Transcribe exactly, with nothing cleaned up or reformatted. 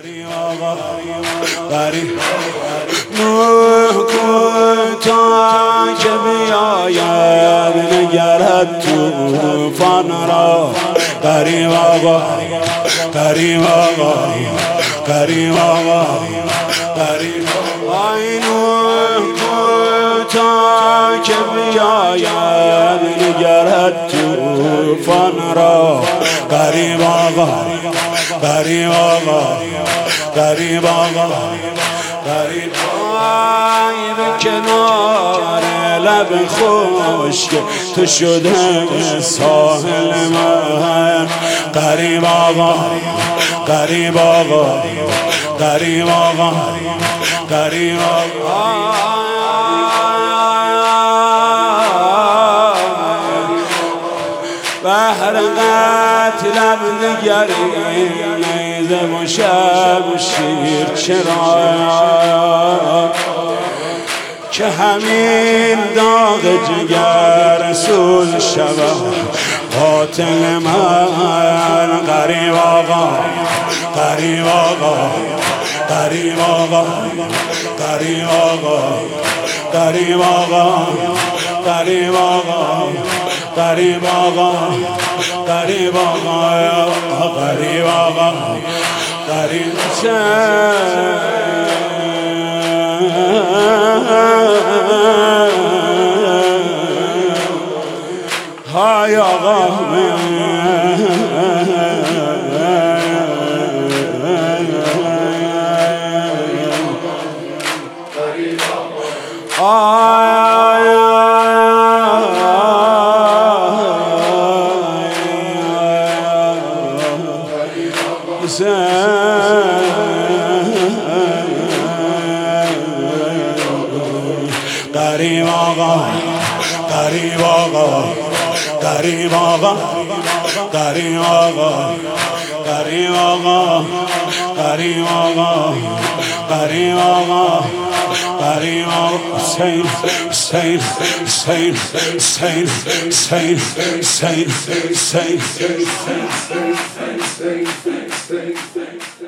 غریب آقا غریب نوح کن تا که بیاید نگرد طوفان را غریب آقا غریب آقا غریب آقا غریب آی نوح کن تا که بیاید نگرد طوفان را غریب آقا غریب آقا غریب آقا غریب آی به کنار لب خشک تو شده ساحل من غریب آقا غریب آقا غریب آقا غریب آقا بهر قتلم نگری نیزه و شمشیر چرا که همین داغ جگر رسول شود قاتل من غریب آقا غریب آقا غریب آقا غریب آقا غریب آقا غریب آقا غریب آقا غریب آقا غریب آقا غریب های آقا غریب آقا غریب آقا غریب آقا غریب آقا غریب آقا غریب آقا غریب آقا غریب آقا حسین حسین حسین حسین حسین حسین حسین حسین